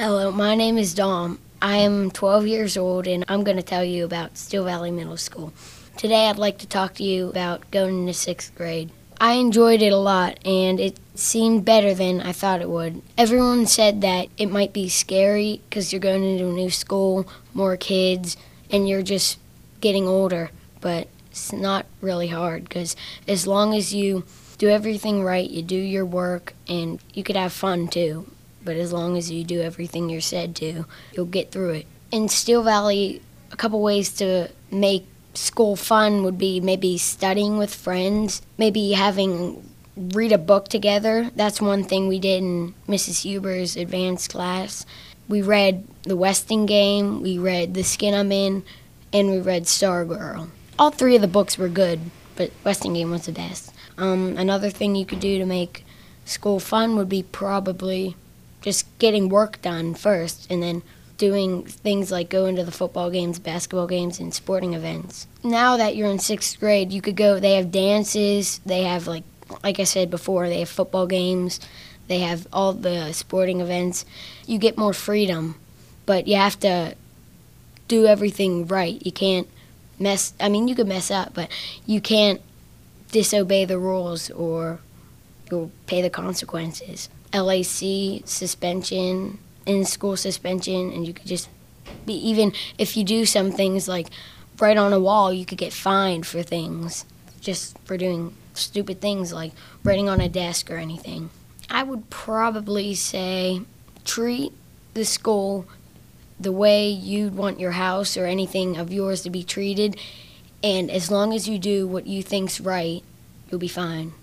Hello, my name is Dom. I am 12 years old and I'm going to tell you about Steel Valley Middle School. Today I'd like to talk to you about going into 6th grade. I enjoyed it a lot and it seemed better than I thought it would. Everyone said that it might be scary because you're going into a new school, more kids, and you're just getting older, but it's not really hard because as long as you do everything right, you do your work, and you could have fun too. But as long as you do everything you're said to, you'll get through it. In Steel Valley, a couple ways to make school fun would be maybe studying with friends, maybe read a book together. That's one thing we did in Mrs. Huber's advanced class. We read The Westing Game, we read The Skin I'm In, and we read Stargirl. All three of the books were good, but Westing Game was the best. Another thing you could do to make school fun would be probably just getting work done first and then doing things like going to the football games, basketball games, and sporting events. Now that you're in 6th grade, you could go, they have dances, they have like I said before, they have football games, they have all the sporting events. You get more freedom, but you have to do everything right. You can't you could mess up, but you can't disobey the rules or you'll pay the consequences. LAC, suspension, in-school suspension, and you could just be, even if you do some things like write on a wall, you could get fined for things, just for doing stupid things like writing on a desk or anything. I would probably say treat the school the way you'd want your house or anything of yours to be treated, and as long as you do what you think's right, you'll be fine.